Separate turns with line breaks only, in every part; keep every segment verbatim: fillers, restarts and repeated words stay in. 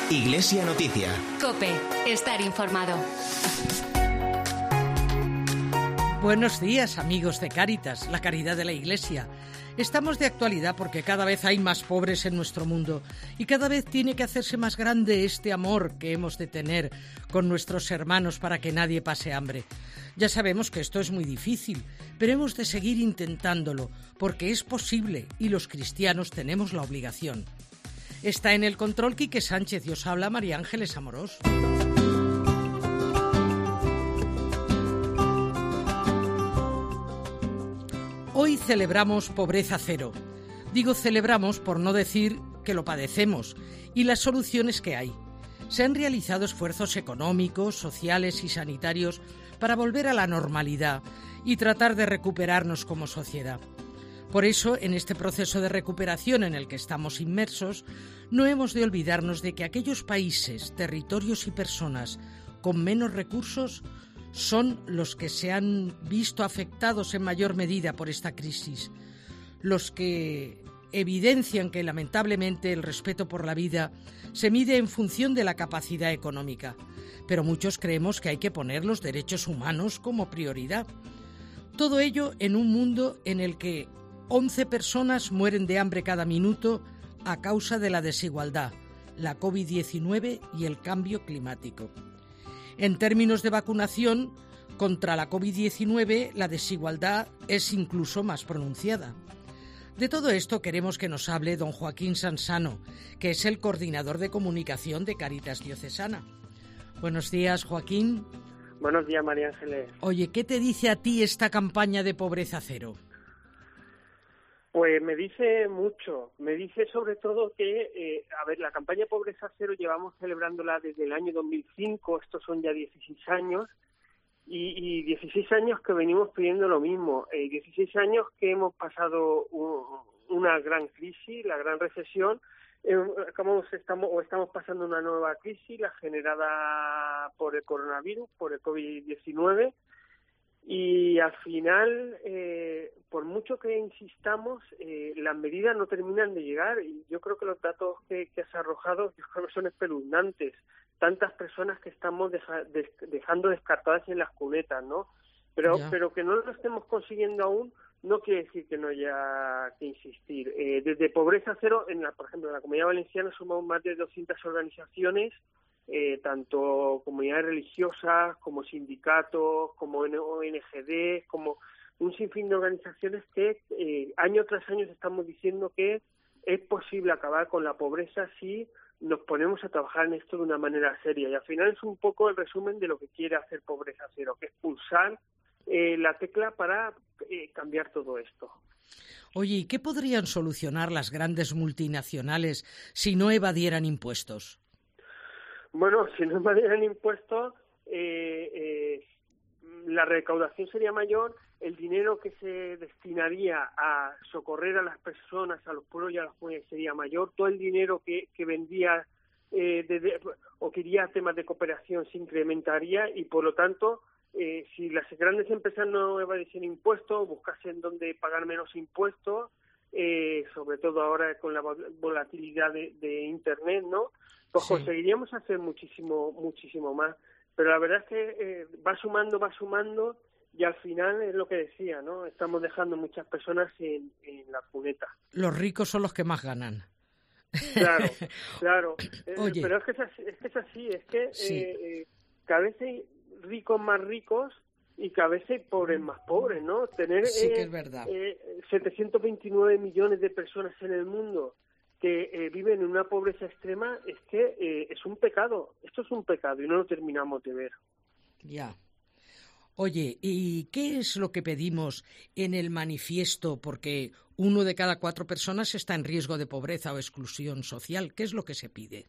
Iglesia Noticia.
COPE. Estar informado.
Buenos días, amigos de Cáritas, la caridad de la Iglesia. Estamos de actualidad porque cada vez hay más pobres en nuestro mundo y cada vez tiene que hacerse más grande este amor que hemos de tener con nuestros hermanos para que nadie pase hambre. Ya sabemos que esto es muy difícil, pero hemos de seguir intentándolo porque es posible y los cristianos tenemos la obligación. Está en el control Quique Sánchez y os habla María Ángeles Amorós. Hoy celebramos Pobreza Cero. Digo celebramos por no decir que lo padecemos y las soluciones que hay. Se han realizado esfuerzos económicos, sociales y sanitarios para volver a la normalidad y tratar de recuperarnos como sociedad. Por eso, en este proceso de recuperación en el que estamos inmersos, no hemos de olvidarnos de que aquellos países, territorios y personas con menos recursos son los que se han visto afectados en mayor medida por esta crisis, los que evidencian que lamentablemente el respeto por la vida se mide en función de la capacidad económica, pero muchos creemos que hay que poner los derechos humanos como prioridad. Todo ello en un mundo en el que once personas mueren de hambre cada minuto a causa de la desigualdad, la covid diecinueve y el cambio climático. En términos de vacunación contra la covid diecinueve, la desigualdad es incluso más pronunciada. De todo esto queremos que nos hable don Joaquín Sansano, que es el coordinador de comunicación de Cáritas Diocesana. Buenos días, Joaquín.
Buenos días, María Ángeles.
Oye, ¿qué te dice a ti esta campaña de Pobreza Cero?
Pues me dice mucho, me dice sobre todo que, eh, a ver, la campaña Pobreza Cero llevamos celebrándola desde el año dos mil cinco, estos son ya dieciséis años, y, y dieciséis años que venimos pidiendo lo mismo, eh, dieciséis años que hemos pasado un, una gran crisis, la gran recesión, eh, estamos, estamos, o estamos pasando una nueva crisis, la generada por el coronavirus, por el covid diecinueve, y al final, eh, por mucho que insistamos, eh, las medidas no terminan de llegar y yo creo que los datos que, que has arrojado yo creo que son espeluznantes. Tantas personas que estamos deja, de, dejando descartadas en las cunetas, ¿no? Pero, pero que no lo estemos consiguiendo aún no quiere decir que no haya que insistir. Eh, desde Pobreza Cero, en la, por ejemplo, en la Comunidad Valenciana somos más de doscientas organizaciones, Eh, tanto comunidades religiosas como sindicatos, como O N G D, como un sinfín de organizaciones que eh, año tras año estamos diciendo que es posible acabar con la pobreza si nos ponemos a trabajar en esto de una manera seria. Y al final es un poco el resumen de lo que quiere hacer Pobreza Cero, que es pulsar eh, la tecla para eh, cambiar todo esto.
Oye, ¿y qué podrían solucionar las grandes multinacionales si no evadieran impuestos?
Bueno, si no evadieran impuestos, eh, eh, la recaudación sería mayor, el dinero que se destinaría a socorrer a las personas, a los pueblos y a las comunidades sería mayor, todo el dinero que, que vendría eh, de, de, o que iría a temas de cooperación se incrementaría y, por lo tanto, eh, si las grandes empresas no evadiesen impuestos, buscasen dónde pagar menos impuestos, eh, sobre todo ahora con la volatilidad de, de Internet, ¿no?, pues sí, conseguiríamos hacer muchísimo muchísimo más, pero la verdad es que eh, va sumando, va sumando y al final es lo que decía, ¿no? Estamos dejando muchas personas en, en la cuneta.
Los ricos son los que más ganan.
Claro, claro.
Oye.
Eh, pero es que es así, es que, es, así, es que
Sí.
eh, eh, cada vez hay ricos más ricos y cada vez hay pobres más pobres, ¿no? Tener
Sí,
eh,
que es verdad.
eh, setecientos veintinueve millones de personas en el mundo que eh, viven en una pobreza extrema, es que eh, es un pecado. Esto es un pecado y no lo terminamos de ver.
Ya. Oye, ¿y qué es lo que pedimos en el manifiesto? Porque uno de cada cuatro personas está en riesgo de pobreza o exclusión social. ¿Qué es lo que se pide?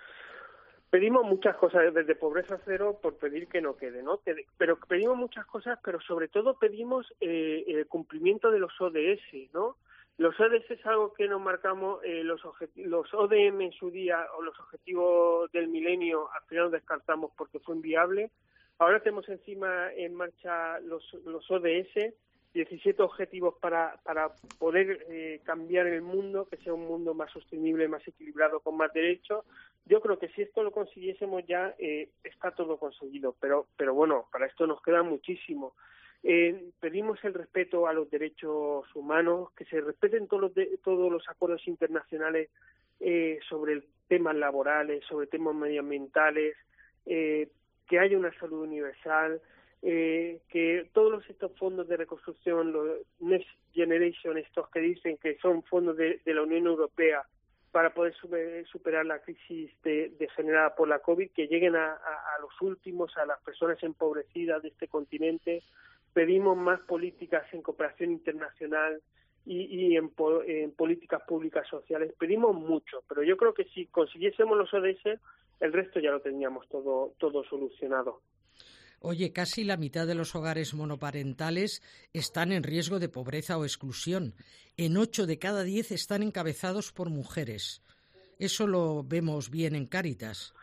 Pedimos muchas cosas, desde Pobreza Cero, por pedir que no quede, ¿no? Pero pedimos muchas cosas, pero sobre todo pedimos eh, el cumplimiento de los O D S, ¿no? Los O D S es algo que nos marcamos, eh, los, los O D M en su día, o los objetivos del milenio, al final los descartamos porque fue inviable. Ahora tenemos encima en marcha los, los O D S, diecisiete objetivos para, para poder eh, cambiar el mundo, que sea un mundo más sostenible, más equilibrado, con más derechos. Yo creo que si esto lo consiguiésemos ya eh, está todo conseguido, pero, pero bueno, para esto nos queda muchísimo. Eh, pedimos el respeto a los derechos humanos, que se respeten todos los, de, todos los acuerdos internacionales eh, sobre temas laborales, sobre temas medioambientales, eh, que haya una salud universal, eh, que todos estos fondos de reconstrucción, los Next Generation, estos que dicen que son fondos de, de la Unión Europea para poder super, superar la crisis de, de generada por la COVID, que lleguen a, a, a los últimos, a las personas empobrecidas de este continente. Pedimos más políticas en cooperación internacional y, y en, en políticas públicas sociales. Pedimos mucho, pero yo creo que si consiguiésemos los O D S, el resto ya lo teníamos todo, todo solucionado.
Oye, casi la mitad de los hogares monoparentales están en riesgo de pobreza o exclusión. En ocho de cada diez están encabezados por mujeres. Eso lo vemos bien en Cáritas.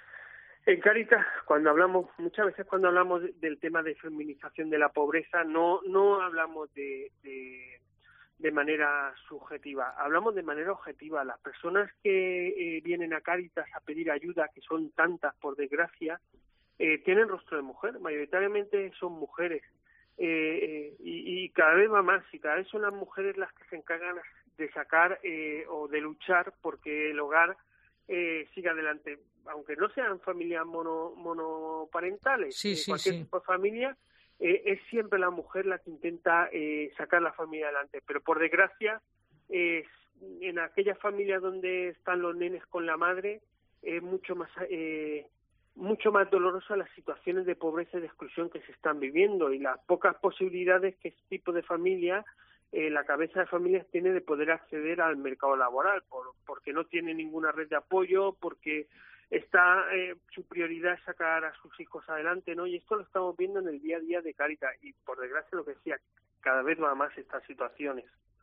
En Cáritas, cuando hablamos, muchas veces cuando hablamos de, del tema de feminización de la pobreza, no no hablamos de, de, de manera subjetiva, hablamos de manera objetiva. Las personas que eh, vienen a Cáritas a pedir ayuda, que son tantas por desgracia, eh, tienen rostro de mujer, mayoritariamente son mujeres, eh, eh, y, y cada vez va más, y cada vez son las mujeres las que se encargan de sacar eh, o de luchar porque el hogar eh, siga adelante, aunque no sean familias mono, monoparentales,
sí,
eh,
sí,
cualquier
sí.
tipo de familia, eh, es siempre la mujer la que intenta eh, sacar la familia adelante, pero por desgracia, eh, en aquellas familias donde están los nenes con la madre, es mucho más eh, mucho más dolorosa las situaciones de pobreza y de exclusión que se están viviendo y las pocas posibilidades que este tipo de familia, eh, la cabeza de familias tiene de poder acceder al mercado laboral, por, porque no tiene ninguna red de apoyo, porque está eh, su prioridad es sacar a sus hijos adelante, ¿no? Y esto lo estamos viendo en el día a día de Cáritas y por desgracia lo que decía, cada vez va más estas situaciones.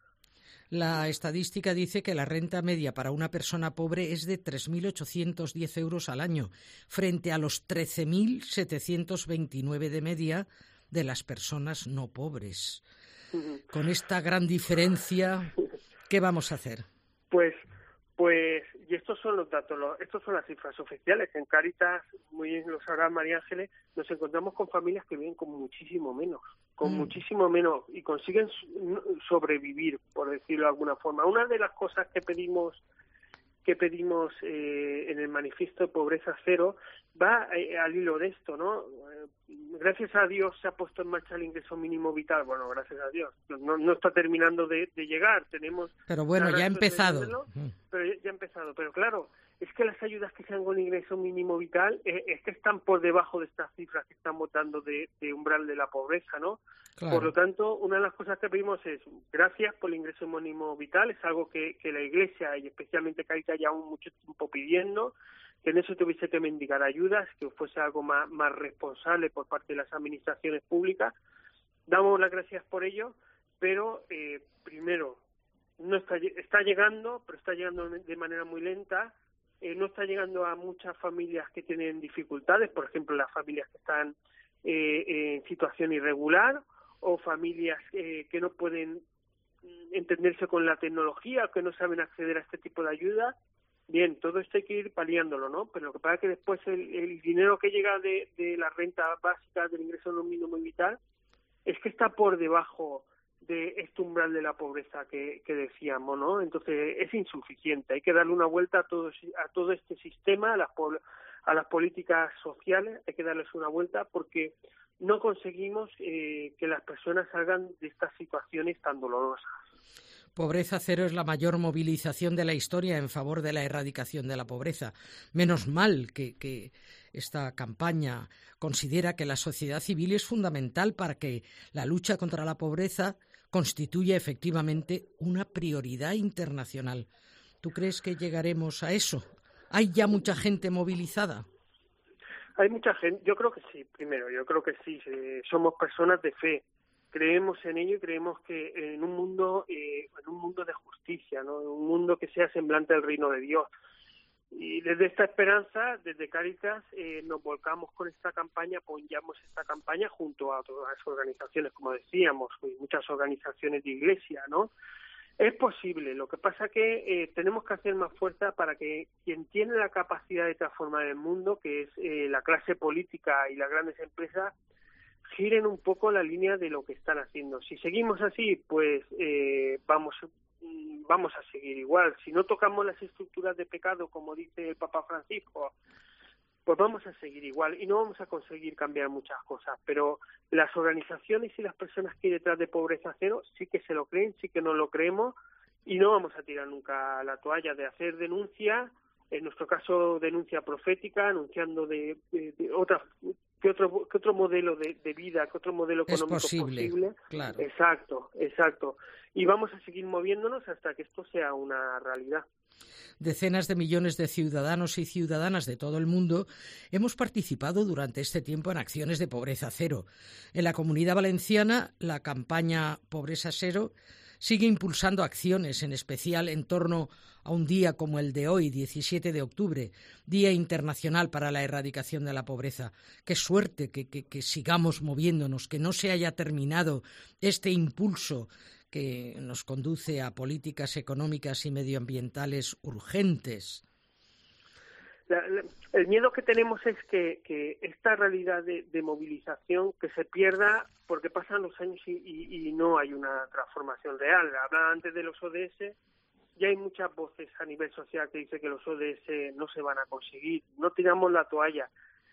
La estadística dice que la renta media para una persona pobre es de tres mil ochocientos diez euros al año, frente a los trece mil setecientos veintinueve de media de las personas no pobres. Con esta gran diferencia, ¿qué vamos a hacer?
Pues, pues, y estos son los datos, los, estos son las cifras oficiales. En Cáritas, muy bien lo sabrá María Ángeles, nos encontramos con familias que viven con muchísimo menos, con mm. muchísimo menos, y consiguen sobrevivir, por decirlo de alguna forma. Una de las cosas que pedimos que pedimos eh, en el manifiesto de Pobreza Cero va eh, al hilo de esto, ¿no? Eh, gracias a Dios se ha puesto en marcha el ingreso mínimo vital. Bueno, gracias a Dios. No, no está terminando de, de llegar. Tenemos.
Pero bueno, ya ha empezado. Verlo,
pero ya, ya ha empezado. Pero claro, es que las ayudas que se dan con ingreso mínimo vital eh, es que están por debajo de estas cifras que estamos dando de, de umbral de la pobreza, ¿no? Claro. Por lo tanto, una de las cosas que pedimos es gracias por el ingreso mínimo vital, es algo que, que la Iglesia y especialmente Cáritas lleva mucho tiempo pidiendo, que en eso tuviese que mendigar ayudas, que fuese algo más, más responsable por parte de las administraciones públicas. Damos las gracias por ello, pero eh, primero, no está, está llegando, pero está llegando de manera muy lenta, eh, no está llegando a muchas familias que tienen dificultades, por ejemplo, las familias que están eh, en situación irregular, o familias eh, que no pueden entenderse con la tecnología, que no saben acceder a este tipo de ayuda. Bien, todo esto hay que ir paliándolo, ¿no? Pero lo que pasa es que después el, el dinero que llega de, de la renta básica del ingreso mínimo vital es que está por debajo de este umbral de la pobreza que, que decíamos, ¿no? Entonces es insuficiente, hay que darle una vuelta a todo, a todo este sistema, a las, a las políticas sociales, hay que darles una vuelta porque no conseguimos eh, que las personas salgan de estas situaciones tan dolorosas.
Pobreza Cero es la mayor movilización de la historia en favor de la erradicación de la pobreza. Menos mal que, que esta campaña considera que la sociedad civil es fundamental para que la lucha contra la pobreza constituya efectivamente una prioridad internacional. ¿Tú crees que llegaremos a eso? ¿Hay ya mucha gente movilizada?
Hay mucha gente, yo creo que sí, primero, yo creo que sí, eh, somos personas de fe, creemos en ello y creemos que en un mundo eh, en un mundo de justicia, ¿no? En un mundo que sea semblante al reino de Dios. Y desde esta esperanza, desde Cáritas, eh, nos volcamos con esta campaña, apoyamos esta campaña junto a todas las organizaciones, como decíamos, muchas organizaciones de iglesia, ¿no? Es posible, lo que pasa que eh, tenemos que hacer más fuerza para que quien tiene la capacidad de transformar el mundo, que es eh, la clase política y las grandes empresas, giren un poco la línea de lo que están haciendo. Si seguimos así, pues eh, vamos vamos a seguir igual. Si no tocamos las estructuras de pecado, como dice el Papa Francisco, pues vamos a seguir igual y no vamos a conseguir cambiar muchas cosas. Pero las organizaciones y las personas que hay detrás de Pobreza Cero sí que se lo creen, sí que no lo creemos y no vamos a tirar nunca la toalla de hacer denuncia, en nuestro caso denuncia profética, anunciando de, de, de otras que otro que otro modelo de, de vida, que otro modelo económico
es posible,
posible.
Claro.
Exacto, exacto. Y vamos a seguir moviéndonos hasta que esto sea una realidad.
Decenas de millones de ciudadanos y ciudadanas de todo el mundo hemos participado durante este tiempo en acciones de pobreza cero. En la Comunidad Valenciana, la campaña Pobreza Cero sigue impulsando acciones, en especial en torno a un día como el de hoy, diecisiete de octubre, Día Internacional para la Erradicación de la Pobreza. Qué suerte que, que, que sigamos moviéndonos, que no se haya terminado este impulso que nos conduce a políticas económicas y medioambientales urgentes.
La, la, el miedo que tenemos es que, que esta realidad de, de movilización que se pierda porque pasan los años y, y, y no hay una transformación real. Hablaba antes de los O D S, ya hay muchas voces a nivel social que dicen que los O D S no se van a conseguir, no tiramos la toalla.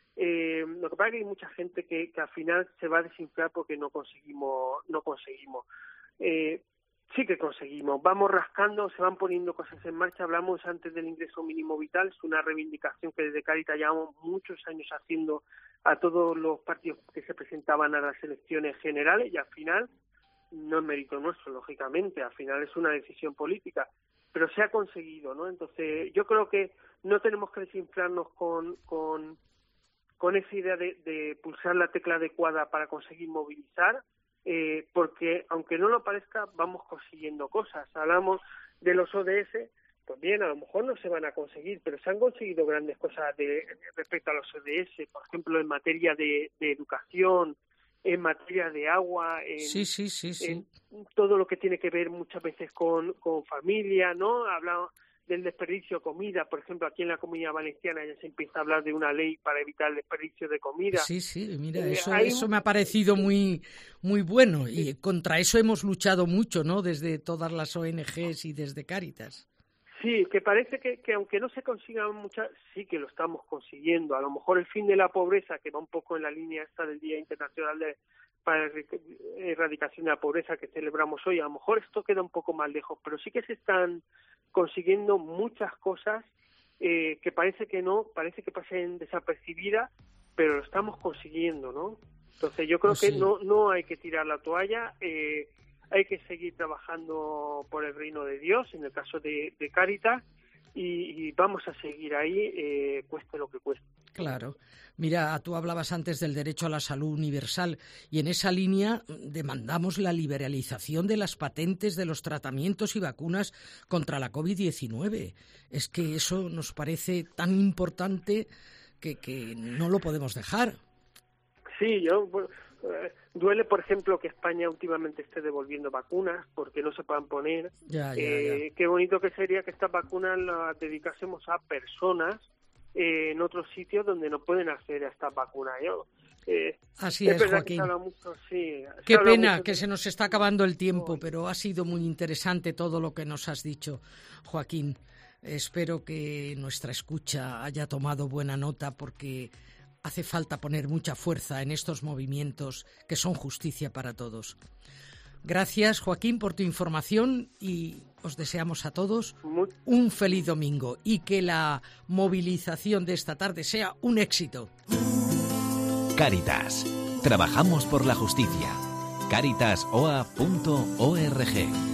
Eh, lo que pasa es que hay mucha gente que, que al final se va a desinflar porque no conseguimos, no conseguimos. Eh, sí que conseguimos, vamos rascando, se van poniendo cosas en marcha. Hablamos antes del ingreso mínimo vital, es una reivindicación que desde Cáritas llevamos muchos años haciendo a todos los partidos que se presentaban a las elecciones generales y al final no es mérito nuestro, lógicamente, al final es una decisión política, pero se ha conseguido, ¿no? Entonces yo creo que no tenemos que desinflarnos con, con, con esa idea de, de pulsar la tecla adecuada para conseguir movilizar, Eh, porque aunque no lo parezca vamos consiguiendo cosas. Hablamos de los O D S, pues bien, a lo mejor no se van a conseguir, pero se han conseguido grandes cosas de, respecto a los O D S, por ejemplo en materia de, de educación, en materia de agua, en,
sí, sí, sí, sí.
en todo lo que tiene que ver muchas veces con, con familia, ¿no? Hablamos del desperdicio de comida, por ejemplo, aquí en la Comunidad Valenciana ya se empieza a hablar de una ley para evitar el desperdicio de comida.
Sí, sí, mira,
eh,
eso,
hay...
eso me ha parecido muy, muy bueno y contra eso hemos luchado mucho, ¿no? Desde todas las O N Ges y desde Cáritas.
Sí, que parece que, que aunque no se consigan muchas, sí que lo estamos consiguiendo. A lo mejor el fin de la pobreza, que va un poco en la línea esta del Día Internacional de, para la Erradicación de la Pobreza que celebramos hoy, a lo mejor esto queda un poco más lejos, pero sí que se están consiguiendo muchas cosas eh, que parece que no, parece que pasen desapercibidas, pero lo estamos consiguiendo, ¿no? Entonces yo creo
pues
que
sí.
no no hay que tirar la toalla, eh, hay que seguir trabajando por el reino de Dios, en el caso de, de Cáritas, y, y vamos a seguir ahí, eh, cueste lo que cueste.
Claro. Mira, tú hablabas antes del derecho a la salud universal y en esa línea demandamos la liberalización de las patentes de los tratamientos y vacunas contra la covid diecinueve. Es que eso nos parece tan importante que, que no lo podemos dejar.
Sí, yo... Bueno, eh, duele, por ejemplo, que España últimamente esté devolviendo vacunas porque no se puedan poner.
Ya, ya,
eh,
ya.
Qué bonito que sería que estas vacunas las dedicásemos a personas eh, en otros sitios donde no pueden acceder a estas vacunas. Yo, eh,
Así
es,
es,
verdad
Joaquín.
Que se habla mucho, sí,
Qué
se habla
pena
mucho
que
de...
se nos está acabando el tiempo, pero ha sido muy interesante todo lo que nos has dicho, Joaquín. Espero que nuestra escucha haya tomado buena nota porque hace falta poner mucha fuerza en estos movimientos que son justicia para todos. Gracias, Joaquín, por tu información y os deseamos a todos un feliz domingo y que la movilización de esta tarde sea un éxito.
Cáritas. Trabajamos por la justicia. cáritas o a punto org